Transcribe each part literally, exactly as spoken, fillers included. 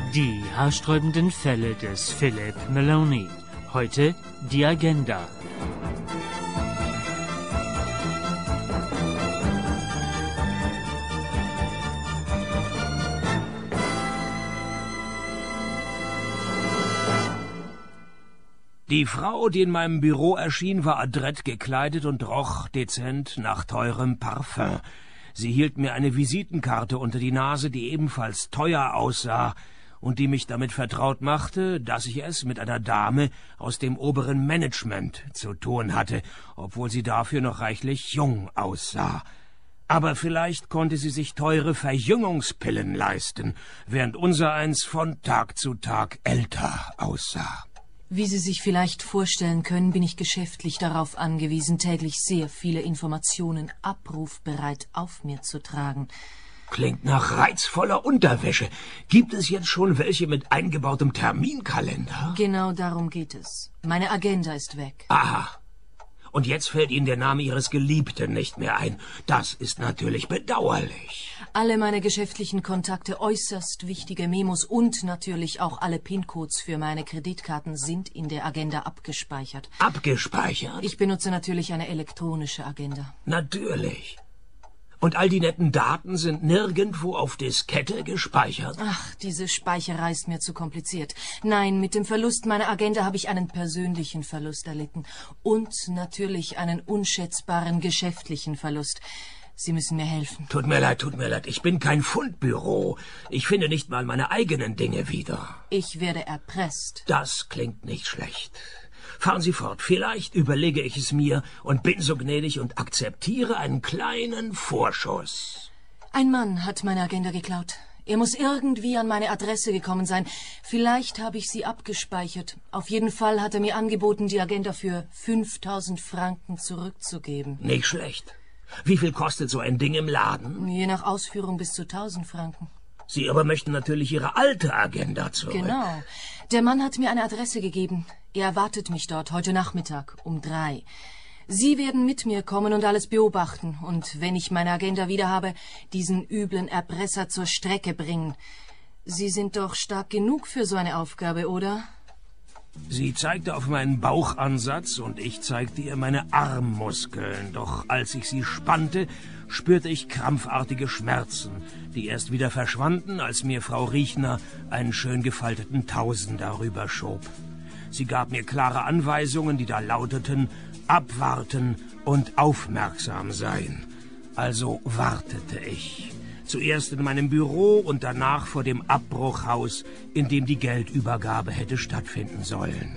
Die haarsträubenden Fälle des Philip Maloney. Heute die Agenda. Die Frau, die in meinem Büro erschien, war adrett gekleidet und roch dezent nach teurem Parfum. Sie hielt mir eine Visitenkarte unter die Nase, die ebenfalls teuer aussah und die mich damit vertraut machte, dass ich es mit einer Dame aus dem oberen Management zu tun hatte, obwohl sie dafür noch reichlich jung aussah. Aber vielleicht konnte sie sich teure Verjüngungspillen leisten, während unsereins von Tag zu Tag älter aussah. Wie Sie sich vielleicht vorstellen können, bin ich geschäftlich darauf angewiesen, täglich sehr viele Informationen abrufbereit auf mir zu tragen. Klingt nach reizvoller Unterwäsche. Gibt es jetzt schon welche mit eingebautem Terminkalender? Genau darum geht es. Meine Agenda ist weg. Aha. Und jetzt fällt Ihnen der Name Ihres Geliebten nicht mehr ein. Das ist natürlich bedauerlich. Alle meine geschäftlichen Kontakte, äußerst wichtige Memos und natürlich auch alle PIN-Codes für meine Kreditkarten sind in der Agenda abgespeichert. Abgespeichert? Ich benutze natürlich eine elektronische Agenda. Natürlich. Und all die netten Daten sind nirgendwo auf Diskette gespeichert? Ach, diese Speicherei ist mir zu kompliziert. Nein, mit dem Verlust meiner Agenda habe ich einen persönlichen Verlust erlitten. Und natürlich einen unschätzbaren geschäftlichen Verlust. Sie müssen mir helfen. Tut mir leid, tut mir leid. Ich bin kein Fundbüro. Ich finde nicht mal meine eigenen Dinge wieder. Ich werde erpresst. Das klingt nicht schlecht. Fahren Sie fort. Vielleicht überlege ich es mir und bin so gnädig und akzeptiere einen kleinen Vorschuss. Ein Mann hat meine Agenda geklaut. Er muss irgendwie an meine Adresse gekommen sein. Vielleicht habe ich sie abgespeichert. Auf jeden Fall hat er mir angeboten, die Agenda für fünftausend Franken zurückzugeben. Nicht schlecht. Wie viel kostet so ein Ding im Laden? Je nach Ausführung bis zu tausend Franken. Sie aber möchten natürlich Ihre alte Agenda zurück. Genau. Der Mann hat mir eine Adresse gegeben. Er erwartet mich dort heute Nachmittag um drei. Sie werden mit mir kommen und alles beobachten. Und wenn ich meine Agenda wieder habe, diesen üblen Erpresser zur Strecke bringen. Sie sind doch stark genug für so eine Aufgabe, oder? Sie zeigte auf meinen Bauchansatz und ich zeigte ihr meine Armmuskeln. Doch als ich sie spannte, spürte ich krampfartige Schmerzen, die erst wieder verschwanden, als mir Frau Riechner einen schön gefalteten Tausender rüberschob. Sie gab mir klare Anweisungen, die da lauteten, abwarten und aufmerksam sein. Also wartete ich. Zuerst in meinem Büro und danach vor dem Abbruchhaus, in dem die Geldübergabe hätte stattfinden sollen.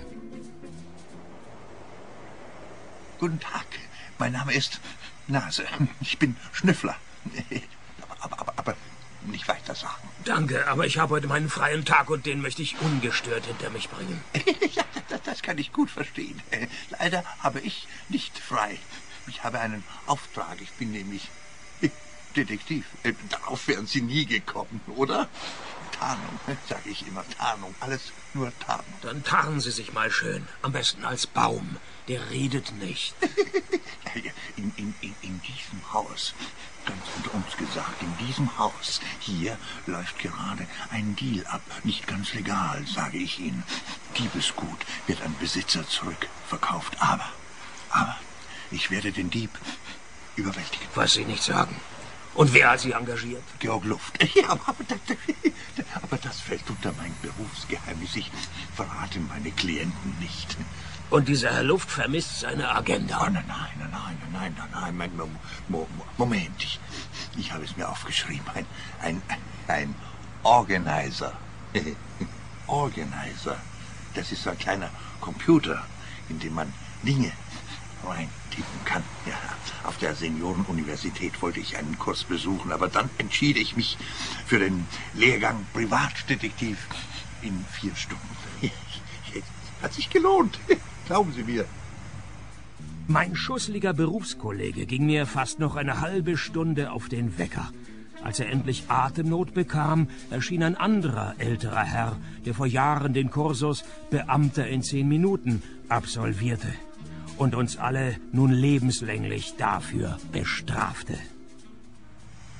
Guten Tag, mein Name ist Nase. Ich bin Schnüffler. Aber, aber, aber nicht weiter sagen. Danke, aber ich habe heute meinen freien Tag und den möchte ich ungestört hinter mich bringen. Ja, das, das kann ich gut verstehen. Leider habe ich nicht frei. Ich habe einen Auftrag. Ich bin nämlich Detektiv. Darauf wären Sie nie gekommen, oder? Tarnung, sage ich immer. Tarnung. Alles nur Tarnung. Dann tarnen Sie sich mal schön. Am besten als Baum. Der redet nicht. in, in, in, in diesem Haus, ganz unter uns gesagt, in diesem Haus, hier läuft gerade ein Deal ab. Nicht ganz legal, sage ich Ihnen. Diebesgut wird an Besitzer zurückverkauft. Aber, aber, ich werde den Dieb überwältigen. Was Sie nicht sagen. Und wer hat Sie engagiert? Georg Luft. Ja, aber, aber, das, aber das fällt unter mein Berufsgeheimnis. Ich verrate meine Klienten nicht. Und dieser Herr Luft vermisst seine Agenda? Oh, nein, nein, nein, nein, nein, nein, nein, mein Mo Mo Moment. Ich, ich habe es mir aufgeschrieben. Ein, ein, ein Organizer. Organizer. Das ist so ein kleiner Computer, in dem man Dinge reintippen kann. Ja, auf der Seniorenuniversität wollte ich einen Kurs besuchen, aber dann entschied ich mich für den Lehrgang Privatdetektiv in vier Stunden. Hat sich gelohnt, glauben Sie mir. Mein schusseliger Berufskollege ging mir fast noch eine halbe Stunde auf den Wecker. Als er endlich Atemnot bekam, erschien ein anderer älterer Herr, der vor Jahren den Kursus Beamter in zehn Minuten absolvierte und uns alle nun lebenslänglich dafür bestrafte.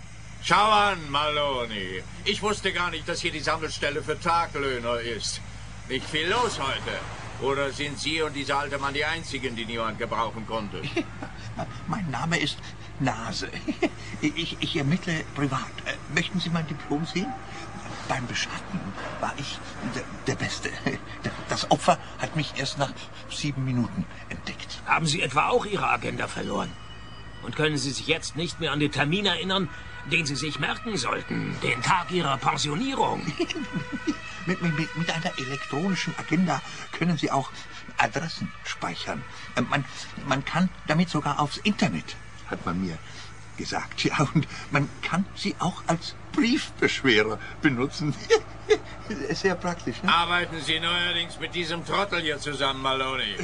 Schau an, Maloney. Ich wusste gar nicht, dass hier die Sammelstelle für Taglöhner ist. Nicht viel los heute. Oder sind Sie und dieser alte Mann die Einzigen, die niemand gebrauchen konnte? Mein Name ist Nase. Ich, ich ermittle privat. Möchten Sie mein Diplom sehen? Beim Beschatten war ich der, der Beste. Das Opfer hat mich erst nach sieben Minuten entdeckt. Haben Sie etwa auch Ihre Agenda verloren? Und können Sie sich jetzt nicht mehr an den Termin erinnern, den Sie sich merken sollten? Den Tag Ihrer Pensionierung? mit, mit, mit einer elektronischen Agenda können Sie auch Adressen speichern. Man, man kann damit sogar aufs Internet, hat man mir gesagt. Ja, und man kann sie auch als Briefbeschwerer benutzen. Sehr praktisch, ne? Arbeiten Sie neuerdings mit diesem Trottel hier zusammen, Maloney?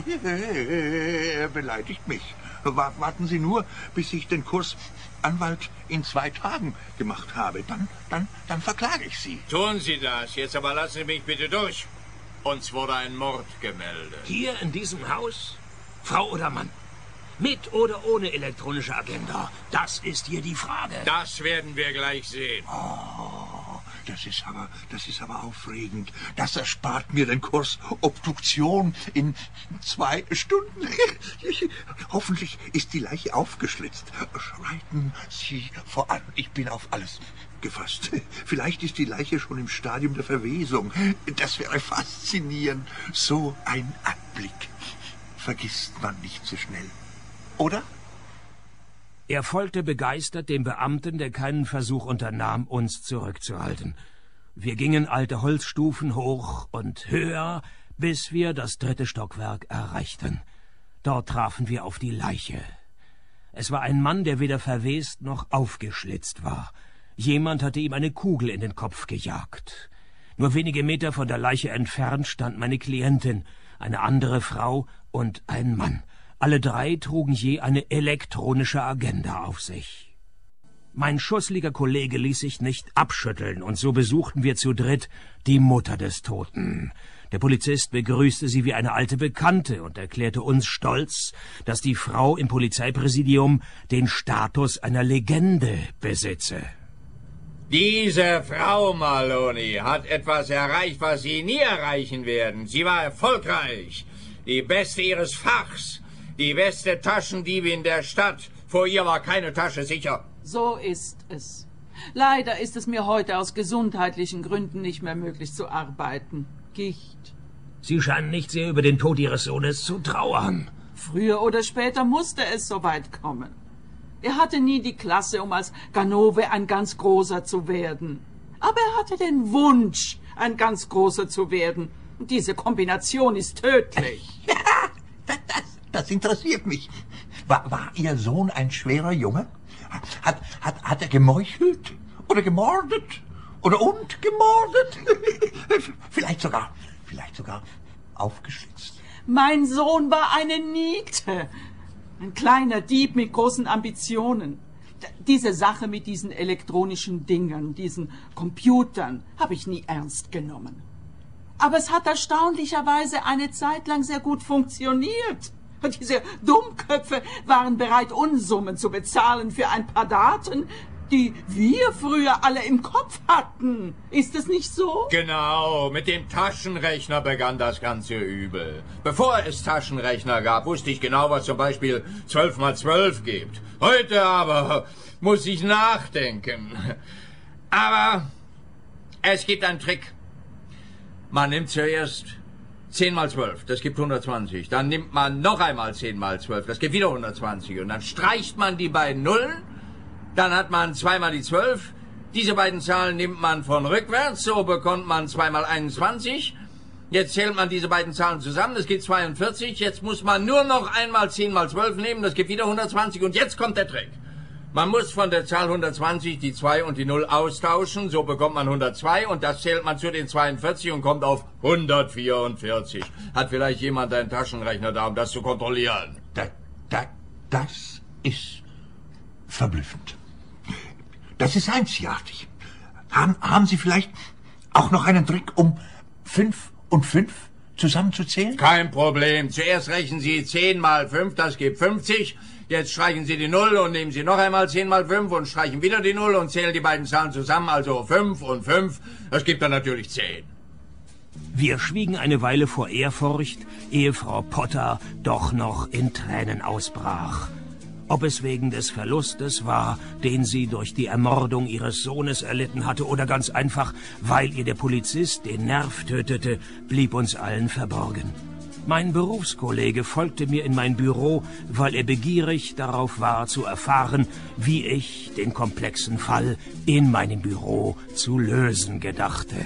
Er beleidigt mich. Warten Sie nur, bis ich den Kurs Anwalt in zwei Tagen gemacht habe. Dann, dann, dann verklage ich Sie. Tun Sie das. Jetzt aber lassen Sie mich bitte durch. Uns wurde ein Mord gemeldet. Hier in diesem Haus? Frau oder Mann? Mit oder ohne elektronische Agenda? Das ist hier die Frage. Das werden wir gleich sehen. Oh, das ist aber, das ist aber aufregend. Das erspart mir den Kurs Obduktion in zwei Stunden. Hoffentlich ist die Leiche aufgeschlitzt. Schreiten Sie voran. Ich bin auf alles gefasst. Vielleicht ist die Leiche schon im Stadium der Verwesung. Das wäre faszinierend. So ein Anblick vergisst man nicht so schnell. Oder? Er folgte begeistert dem Beamten, der keinen Versuch unternahm, uns zurückzuhalten. Wir gingen alte Holzstufen hoch und höher, bis wir das dritte Stockwerk erreichten. Dort trafen wir auf die Leiche. Es war ein Mann, der weder verwest noch aufgeschlitzt war. Jemand hatte ihm eine Kugel in den Kopf gejagt. Nur wenige Meter von der Leiche entfernt stand meine Klientin, eine andere Frau und ein Mann. Alle drei trugen je eine elektronische Agenda auf sich. Mein schussliger Kollege ließ sich nicht abschütteln, und so besuchten wir zu dritt die Mutter des Toten. Der Polizist begrüßte sie wie eine alte Bekannte und erklärte uns stolz, dass die Frau im Polizeipräsidium den Status einer Legende besitze. Diese Frau, Maloney, hat etwas erreicht, was Sie nie erreichen werden. Sie war erfolgreich, die Beste ihres Fachs. Die beste Taschendiebin der Stadt. Vor ihr war keine Tasche sicher. So ist es. Leider ist es mir heute aus gesundheitlichen Gründen nicht mehr möglich zu arbeiten. Gicht. Sie scheinen nicht sehr über den Tod Ihres Sohnes zu trauern. Früher oder später musste es soweit kommen. Er hatte nie die Klasse, um als Ganove ein ganz Großer zu werden. Aber er hatte den Wunsch, ein ganz Großer zu werden. Und diese Kombination ist tödlich. Ja, das, das, das interessiert mich. War, war Ihr Sohn ein schwerer Junge? Hat, hat, hat er gemeuchelt? Oder gemordet? Oder und gemordet? Vielleicht sogar, vielleicht sogar aufgeschlitzt. Mein Sohn war eine Niete. Ein kleiner Dieb mit großen Ambitionen. Diese Sache mit diesen elektronischen Dingern, diesen Computern, habe ich nie ernst genommen. Aber es hat erstaunlicherweise eine Zeit lang sehr gut funktioniert. Diese Dummköpfe waren bereit, Unsummen zu bezahlen für ein paar Daten, die wir früher alle im Kopf hatten. Ist es nicht so? Genau, mit dem Taschenrechner begann das ganze Übel. Bevor es Taschenrechner gab, wusste ich genau, was zum Beispiel zwölf mal zwölf gibt. Heute aber muss ich nachdenken. Aber es gibt einen Trick. Man nimmt zuerst zehn mal zwölf, das gibt hundertzwanzig. Dann nimmt man noch einmal zehn mal zwölf, das gibt wieder hundertzwanzig. Und dann streicht man die beiden Nullen. Dann hat man zwei mal die zwölf. Diese beiden Zahlen nimmt man von rückwärts, so bekommt man zwei mal einundzwanzig. Jetzt zählt man diese beiden Zahlen zusammen, das gibt zweiundvierzig. Jetzt muss man nur noch einmal zehn mal zwölf nehmen, das gibt wieder hundertzwanzig. Und jetzt kommt der Trick. Man muss von der Zahl hundertzwanzig die zwei und die null austauschen, so bekommt man hundertzwei und das zählt man zu den zweiundvierzig und kommt auf hundertvierundvierzig. Hat vielleicht jemand einen Taschenrechner da, um das zu kontrollieren? Da, da, das ist verblüffend. Das ist einzigartig. Haben, haben Sie vielleicht auch noch einen Trick, um fünf und fünf zusammenzuzählen? Kein Problem. Zuerst rechnen Sie zehn mal fünf, das gibt fünfzig. Jetzt streichen Sie die Null und nehmen Sie noch einmal zehn mal fünf und streichen wieder die Null und zählen die beiden Zahlen zusammen, also fünf und fünf. Das gibt dann natürlich zehn. Wir schwiegen eine Weile vor Ehrfurcht, ehe Frau Potter doch noch in Tränen ausbrach. Ob es wegen des Verlustes war, den sie durch die Ermordung ihres Sohnes erlitten hatte, oder ganz einfach, weil ihr der Polizist den Nerv tötete, blieb uns allen verborgen. Mein Berufskollege folgte mir in mein Büro, weil er begierig darauf war zu erfahren, wie ich den komplexen Fall in meinem Büro zu lösen gedachte.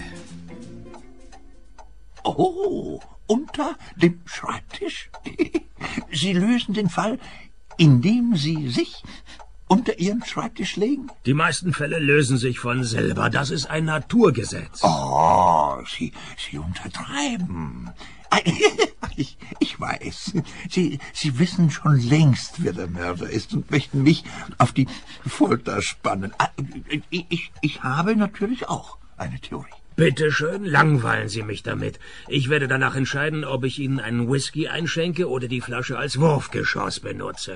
Oh, unter dem Schreibtisch? Sie lösen den Fall, indem Sie sich unter Ihren Schreibtisch legen? Die meisten Fälle lösen sich von selber. Das ist ein Naturgesetz. Oh, Sie, Sie untertreiben. Ich, ich weiß. Sie, Sie wissen schon längst, wer der Mörder ist und möchten mich auf die Folter spannen. Ich, ich, ich habe natürlich auch eine Theorie. Bitte schön, langweilen Sie mich damit. Ich werde danach entscheiden, ob ich Ihnen einen Whisky einschenke oder die Flasche als Wurfgeschoss benutze.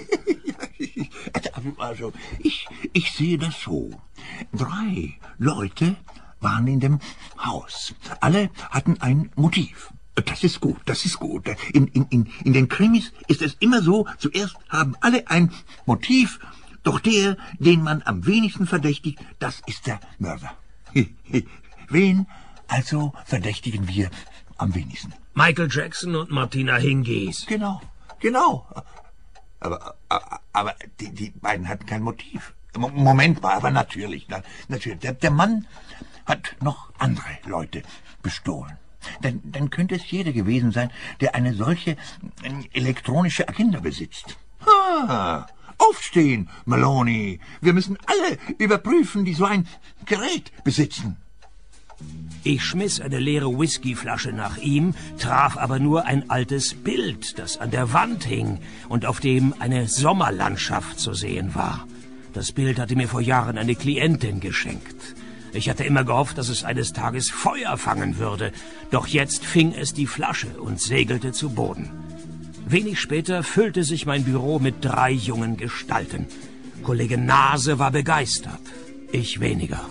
Also, ich, ich sehe das so. Drei Leute waren in dem Haus. Alle hatten ein Motiv. Das ist gut, das ist gut. In, in, in, in den Krimis ist es immer so, zuerst haben alle ein Motiv, doch der, den man am wenigsten verdächtigt, das ist der Mörder. Wen also verdächtigen wir am wenigsten? Michael Jackson und Martina Hingis. Genau, genau. Aber, aber, aber die, die beiden hatten kein Motiv. Moment mal, aber natürlich. natürlich. Der, der Mann hat noch andere Leute bestohlen. Dann, dann könnte es jeder gewesen sein, der eine solche elektronische Agenda besitzt. Ah, aufstehen, Maloney. Wir müssen alle überprüfen, die so ein Gerät besitzen. Ich schmiss eine leere Whiskyflasche nach ihm, traf aber nur ein altes Bild, das an der Wand hing und auf dem eine Sommerlandschaft zu sehen war. Das Bild hatte mir vor Jahren eine Klientin geschenkt. Ich hatte immer gehofft, dass es eines Tages Feuer fangen würde, doch jetzt fing es die Flasche und segelte zu Boden. Wenig später füllte sich mein Büro mit drei jungen Gestalten. Kollege Nase war begeistert, ich weniger.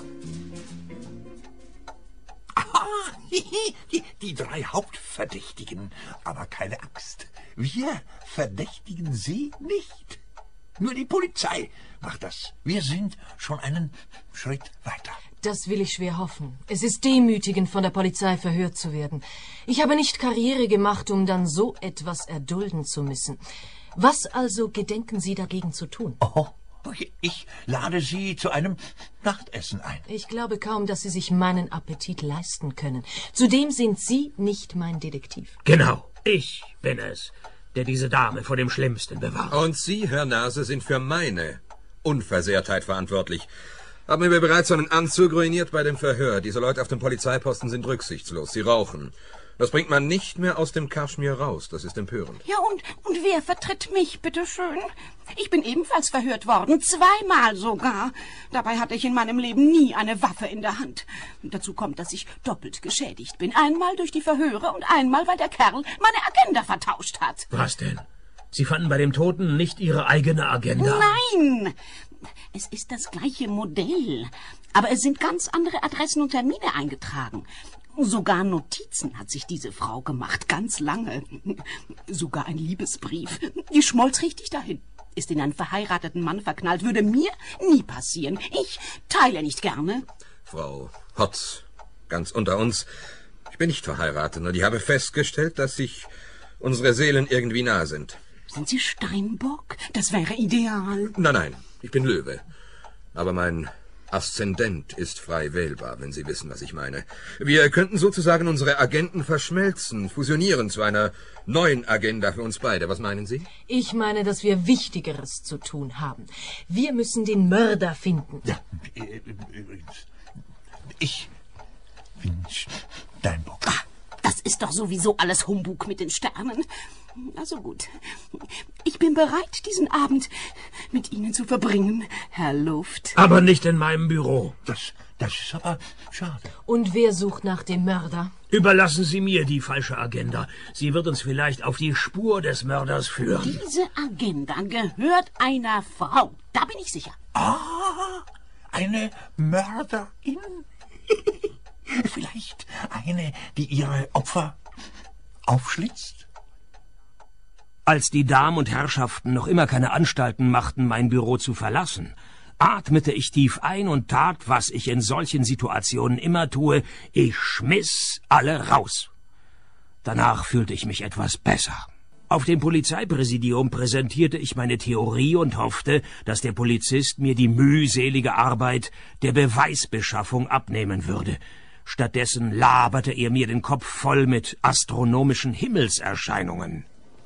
Die, die drei Hauptverdächtigen, aber keine Angst. Wir verdächtigen sie nicht. Nur die Polizei macht das. Wir sind schon einen Schritt weiter. Das will ich schwer hoffen. Es ist demütigend, von der Polizei verhört zu werden. Ich habe nicht Karriere gemacht, um dann so etwas erdulden zu müssen. Was also gedenken Sie dagegen zu tun? Oh. Ich lade Sie zu einem Nachtessen ein. Ich glaube kaum, dass Sie sich meinen Appetit leisten können. Zudem sind Sie nicht mein Detektiv. Genau, ich bin es, der diese Dame vor dem Schlimmsten bewahrt. Und Sie, Herr Nase, sind für meine Unversehrtheit verantwortlich. Haben wir bereits einen Anzug ruiniert bei dem Verhör. Diese Leute auf dem Polizeiposten sind rücksichtslos. Sie rauchen. Das bringt man nicht mehr aus dem Kaschmir raus. Das ist empörend. Ja, und, und wer vertritt mich, bitteschön? Ich bin ebenfalls verhört worden, zweimal sogar. Dabei hatte ich in meinem Leben nie eine Waffe in der Hand. Und dazu kommt, dass ich doppelt geschädigt bin. Einmal durch die Verhöre und einmal, weil der Kerl meine Agenda vertauscht hat. Was denn? Sie fanden bei dem Toten nicht Ihre eigene Agenda? Nein! Es ist das gleiche Modell. Aber es sind ganz andere Adressen und Termine eingetragen. Sogar Notizen hat sich diese Frau gemacht, ganz lange. Sogar ein Liebesbrief. Die schmolz richtig dahin. Ist in einen verheirateten Mann verknallt, würde mir nie passieren. Ich teile nicht gerne. Frau Hotz, ganz unter uns, ich bin nicht verheiratet und ich habe festgestellt, dass sich unsere Seelen irgendwie nah sind. Sind Sie Steinbock? Das wäre ideal. Nein, nein, ich bin Löwe. Aber mein Aszendent ist frei wählbar, wenn Sie wissen, was ich meine. Wir könnten sozusagen unsere Agenten verschmelzen, fusionieren zu einer neuen Agenda für uns beide. Was meinen Sie? Ich meine, dass wir Wichtigeres zu tun haben. Wir müssen den Mörder finden. Ja, übrigens. Ich bin Steinbock. Ach, das ist doch sowieso alles Humbug mit den Sternen. Also gut. Ich bin bereit, diesen Abend mit Ihnen zu verbringen, Herr Luft. Aber nicht in meinem Büro. Das, das ist aber schade. Und wer sucht nach dem Mörder? Überlassen Sie mir die falsche Agenda. Sie wird uns vielleicht auf die Spur des Mörders führen. Diese Agenda gehört einer Frau. Da bin ich sicher. Ah, eine Mörderin? Vielleicht eine, die ihre Opfer aufschlitzt? Als die Damen und Herrschaften noch immer keine Anstalten machten, mein Büro zu verlassen, atmete ich tief ein und tat, was ich in solchen Situationen immer tue. Ich schmiss alle raus. Danach fühlte ich mich etwas besser. Auf dem Polizeipräsidium präsentierte ich meine Theorie und hoffte, dass der Polizist mir die mühselige Arbeit der Beweisbeschaffung abnehmen würde. Stattdessen laberte er mir den Kopf voll mit astronomischen Himmelserscheinungen.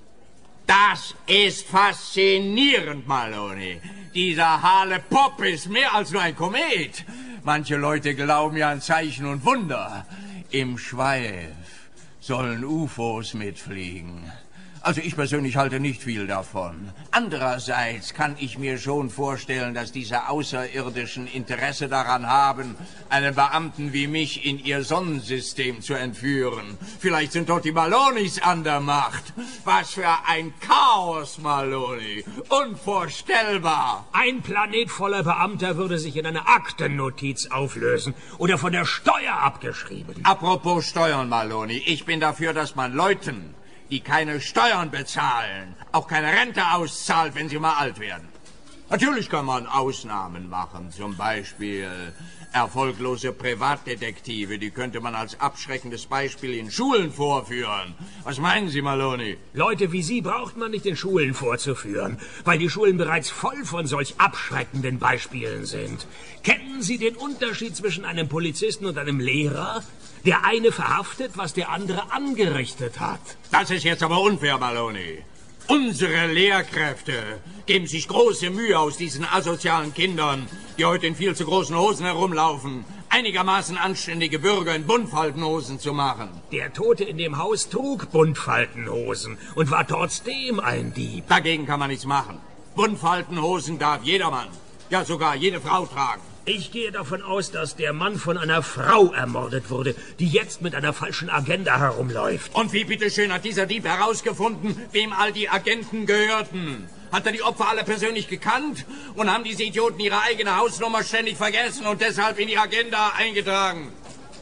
Das ist faszinierend, Maloney. Dieser Hale Pop ist mehr als nur ein Komet. Manche Leute glauben ja an Zeichen und Wunder. Im Schweif sollen U F Os mitfliegen. Also ich persönlich halte nicht viel davon. Andererseits kann ich mir schon vorstellen, dass diese Außerirdischen Interesse daran haben, einen Beamten wie mich in ihr Sonnensystem zu entführen. Vielleicht sind dort die Malonis an der Macht. Was für ein Chaos, Maloney. Unvorstellbar. Ein Planet voller Beamter würde sich in eine Aktennotiz auflösen oder von der Steuer abgeschrieben. Apropos Steuern, Maloney. Ich bin dafür, dass man Leuten, die keine Steuern bezahlen, auch keine Rente auszahlt, wenn sie mal alt werden. Natürlich kann man Ausnahmen machen, zum Beispiel erfolglose Privatdetektive, die könnte man als abschreckendes Beispiel in Schulen vorführen. Was meinen Sie, Maloney? Leute wie Sie braucht man nicht in Schulen vorzuführen, weil die Schulen bereits voll von solch abschreckenden Beispielen sind. Kennen Sie den Unterschied zwischen einem Polizisten und einem Lehrer? Der eine verhaftet, was der andere angerichtet hat. Das ist jetzt aber unfair, Maloney. Unsere Lehrkräfte geben sich große Mühe, aus diesen asozialen Kindern, die heute in viel zu großen Hosen herumlaufen, einigermaßen anständige Bürger in Buntfaltenhosen zu machen. Der Tote in dem Haus trug Buntfaltenhosen und war trotzdem ein Dieb. Dagegen kann man nichts machen. Buntfaltenhosen darf jedermann, ja sogar jede Frau tragen. Ich gehe davon aus, dass der Mann von einer Frau ermordet wurde, die jetzt mit einer falschen Agenda herumläuft. Und wie bitteschön hat dieser Dieb herausgefunden, wem all die Agenten gehörten? Hat er die Opfer alle persönlich gekannt? Und haben diese Idioten ihre eigene Hausnummer ständig vergessen und deshalb in die Agenda eingetragen?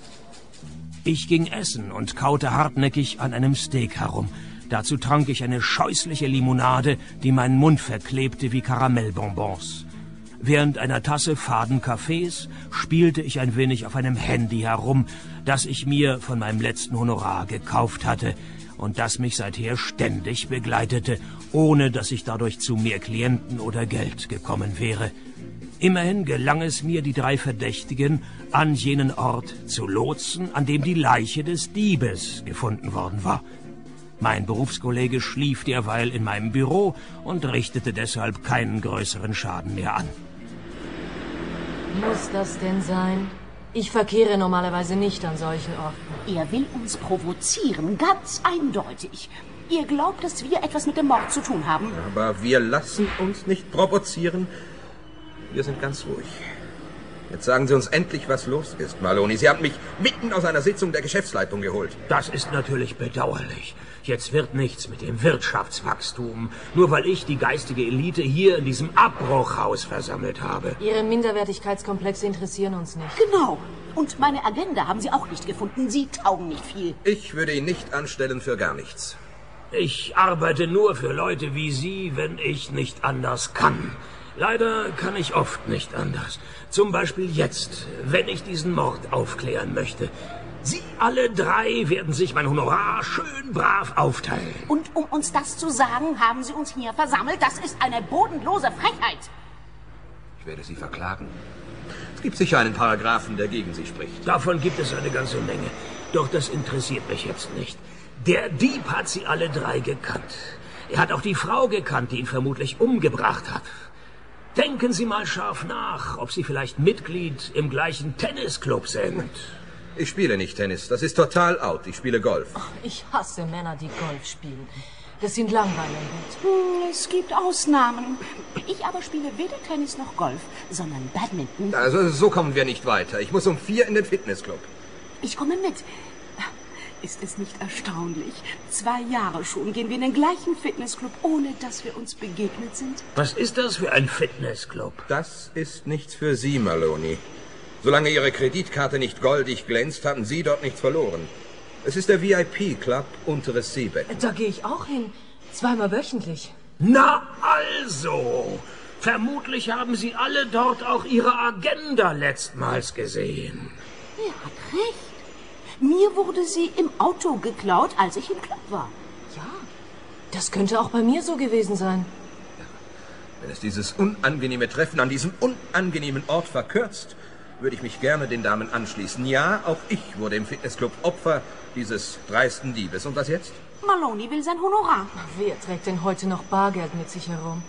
Ich ging essen und kaute hartnäckig an einem Steak herum. Dazu trank ich eine scheußliche Limonade, die meinen Mund verklebte wie Karamellbonbons. Während einer Tasse faden Kaffees spielte ich ein wenig auf einem Handy herum, das ich mir von meinem letzten Honorar gekauft hatte und das mich seither ständig begleitete, ohne dass ich dadurch zu mehr Klienten oder Geld gekommen wäre. Immerhin gelang es mir, die drei Verdächtigen an jenen Ort zu lotsen, an dem die Leiche des Diebes gefunden worden war. Mein Berufskollege schlief derweil in meinem Büro und richtete deshalb keinen größeren Schaden mehr an. Muss das denn sein? Ich verkehre normalerweise nicht an solchen Orten. Er will uns provozieren, ganz eindeutig. Ihr glaubt, dass wir etwas mit dem Mord zu tun haben? Aber wir lassen uns nicht provozieren. Wir sind ganz ruhig. Jetzt sagen Sie uns endlich, was los ist, Maloney. Sie haben mich mitten aus einer Sitzung der Geschäftsleitung geholt. Das ist natürlich bedauerlich. Jetzt wird nichts mit dem Wirtschaftswachstum, nur weil ich die geistige Elite hier in diesem Abbruchhaus versammelt habe. Ihre Minderwertigkeitskomplexe interessieren uns nicht. Genau. Und meine Agenda haben Sie auch nicht gefunden. Sie taugen nicht viel. Ich würde ihn nicht anstellen für gar nichts. Ich arbeite nur für Leute wie Sie, wenn ich nicht anders kann. Leider kann ich oft nicht anders. Zum Beispiel jetzt, wenn ich diesen Mord aufklären möchte. Sie alle drei werden sich mein Honorar schön brav aufteilen. Und um uns das zu sagen, haben Sie uns hier versammelt. Das ist eine bodenlose Frechheit. Ich werde Sie verklagen. Es gibt sicher einen Paragraphen, der gegen Sie spricht. Davon gibt es eine ganze Menge. Doch das interessiert mich jetzt nicht. Der Dieb hat sie alle drei gekannt. Er hat auch die Frau gekannt, die ihn vermutlich umgebracht hat. Denken Sie mal scharf nach, ob Sie vielleicht Mitglied im gleichen Tennisclub sind. Ich spiele nicht Tennis. Das ist total out. Ich spiele Golf. Ich hasse Männer, die Golf spielen. Das sind Langweiler im Bett. Hm, es gibt Ausnahmen. Ich aber spiele weder Tennis noch Golf, sondern Badminton. Also so kommen wir nicht weiter. Ich muss um vier in den Fitnessclub. Ich komme mit. Ist es nicht erstaunlich? Zwei Jahre schon gehen wir in den gleichen Fitnessclub, ohne dass wir uns begegnet sind. Was ist das für ein Fitnessclub? Das ist nichts für Sie, Maloney. Solange Ihre Kreditkarte nicht goldig glänzt, haben Sie dort nichts verloren. Es ist der V I P-Club Unteres Seebecken. Da gehe ich auch hin. Zweimal wöchentlich. Na also, vermutlich haben Sie alle dort auch Ihre Agenda letztmals gesehen. Er hat recht. Mir wurde sie im Auto geklaut, als ich im Club war. Ja, das könnte auch bei mir so gewesen sein. Wenn es dieses unangenehme Treffen an diesem unangenehmen Ort verkürzt, würde ich mich gerne den Damen anschließen. Ja, auch ich wurde im Fitnessclub Opfer dieses dreisten Diebes. Und was jetzt? Maloney will sein Honorar. Wer trägt denn heute noch Bargeld mit sich herum?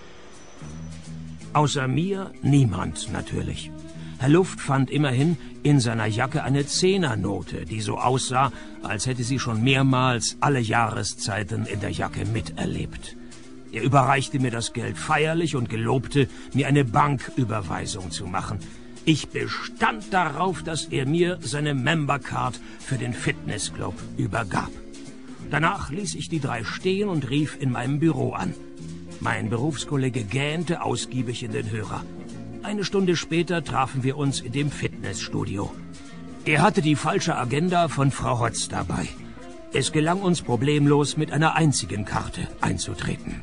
Außer mir niemand natürlich. Herr Luft fand immerhin in seiner Jacke eine Zehnernote, die so aussah, als hätte sie schon mehrmals alle Jahreszeiten in der Jacke miterlebt. Er überreichte mir das Geld feierlich und gelobte, mir eine Banküberweisung zu machen. Ich bestand darauf, dass er mir seine Membercard für den Fitnessclub übergab. Danach ließ ich die drei stehen und rief in meinem Büro an. Mein Berufskollege gähnte ausgiebig in den Hörer. Eine Stunde später trafen wir uns in dem Fitnessstudio. Er hatte die falsche Agenda von Frau Hotz dabei. Es gelang uns problemlos, mit einer einzigen Karte einzutreten.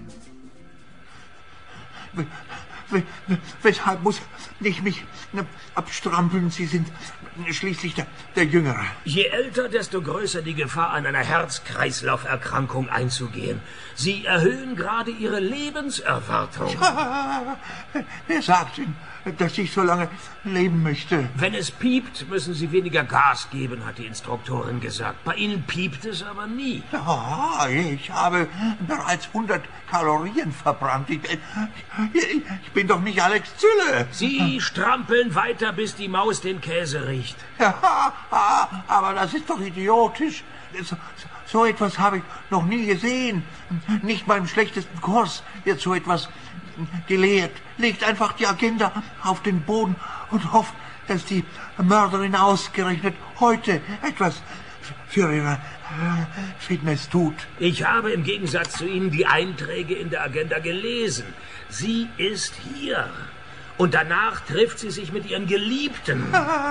Weshalb muss ich mich abstrampeln? Sie sind schließlich der, der Jüngere. Je älter, desto größer die Gefahr, an einer Herz-Kreislauf-Erkrankung einzugehen. Sie erhöhen gerade Ihre Lebenserwartung. Ja, wer sagt Ihnen, dass ich so lange leben möchte? Wenn es piept, müssen Sie weniger Gas geben, hat die Instruktorin gesagt. Bei Ihnen piept es aber nie. Ja, ich habe bereits hundert Kalorien verbrannt. Ich, ich, ich bin doch nicht Alex Zülle. Sie strampeln weiter, bis die Maus den Käse riecht. Ja, aber das ist doch idiotisch. So, so etwas habe ich noch nie gesehen. Nicht mal im schlechtesten Kurs wird so etwas gelehrt. Legt einfach die Agenda auf den Boden und hofft, dass die Mörderin ausgerechnet heute etwas für ihre Fitness tut. Ich habe im Gegensatz zu Ihnen die Einträge in der Agenda gelesen. Sie ist hier. Und danach trifft sie sich mit ihren Geliebten.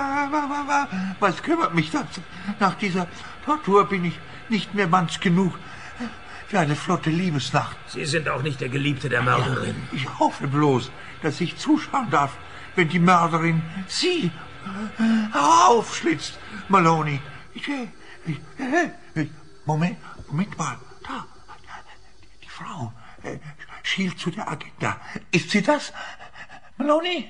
Was kümmert mich das? Nach dieser Tortur bin ich nicht mehr manch genug für eine flotte Liebesnacht. Sie sind auch nicht der Geliebte der Mörderin. Ich hoffe bloß, dass ich zuschauen darf, wenn die Mörderin Sie aufschlitzt, Maloney. Ich, ich, ich, Moment, Moment mal. Da, die Frau äh, schielt zu der Agenda. Ist sie das, Maloney?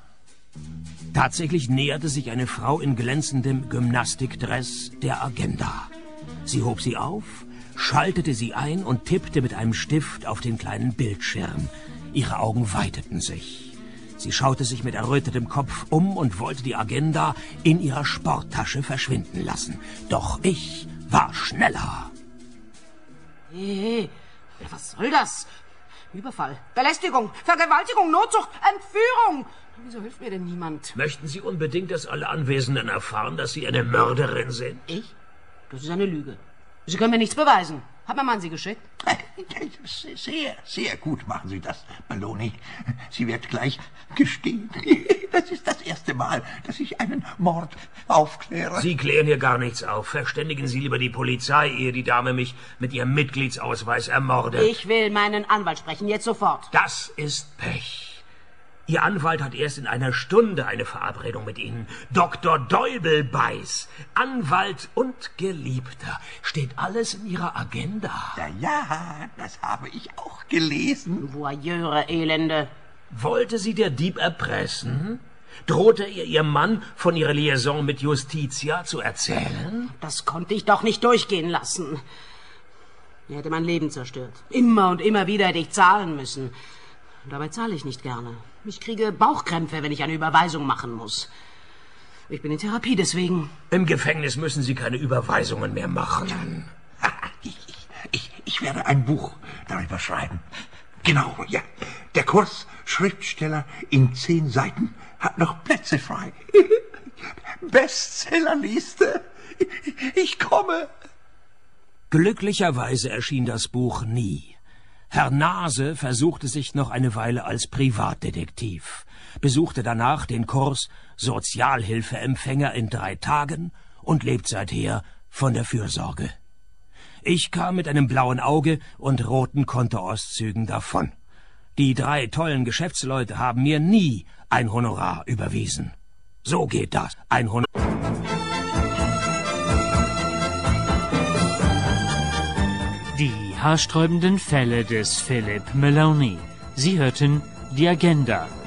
Tatsächlich näherte sich eine Frau in glänzendem Gymnastikdress der Agenda. Sie hob sie auf, schaltete sie ein und tippte mit einem Stift auf den kleinen Bildschirm. Ihre Augen weiteten sich. Sie schaute sich mit errötetem Kopf um und wollte die Agenda in ihrer Sporttasche verschwinden lassen. Doch ich war schneller. Hey, was soll das? Überfall, Belästigung, Vergewaltigung, Notzucht, Entführung. Wieso hilft mir denn niemand? Möchten Sie unbedingt, dass alle Anwesenden erfahren, dass Sie eine Mörderin sind? Ich? Das ist eine Lüge. Sie können mir nichts beweisen. Hat mein Mann Sie geschickt? Sehr, sehr gut machen Sie das, Maloney. Sie wird gleich gestehen. Das ist das erste Mal, dass ich einen Mord aufkläre. Sie klären hier gar nichts auf. Verständigen Sie lieber die Polizei, ehe die Dame mich mit ihrem Mitgliedsausweis ermordet. Ich will meinen Anwalt sprechen, jetzt sofort. Das ist Pech. Ihr Anwalt hat erst in einer Stunde eine Verabredung mit Ihnen. Doktor Deubelbeiß, Anwalt und Geliebter. Steht alles in Ihrer Agenda. Ja, ja, das habe ich auch gelesen. Voyeure, Elende. Wollte sie der Dieb erpressen? Drohte ihr ihr Mann, von ihrer Liaison mit Justitia zu erzählen? Das konnte ich doch nicht durchgehen lassen. Er hätte mein Leben zerstört. Immer und immer wieder hätte ich zahlen müssen. Dabei zahle ich nicht gerne. Ich kriege Bauchkrämpfe, wenn ich eine Überweisung machen muss. Ich bin in Therapie, deswegen. Im Gefängnis müssen Sie keine Überweisungen mehr machen. Ich, ich, ich Ich werde ein Buch darüber schreiben. Genau, ja. Der Kurs Schriftsteller in zehn Seiten hat noch Plätze frei. Bestsellerliste. Ich komme. Glücklicherweise erschien das Buch nie. Herr Nase versuchte sich noch eine Weile als Privatdetektiv, besuchte danach den Kurs Sozialhilfeempfänger in drei Tagen und lebt seither von der Fürsorge. Ich kam mit einem blauen Auge und roten Kontoauszügen davon. Die drei tollen Geschäftsleute haben mir nie ein Honorar überwiesen. So geht das. Ein Honorar. Die haarsträubenden Fälle des Philip Maloney. Sie hörten die Agenda.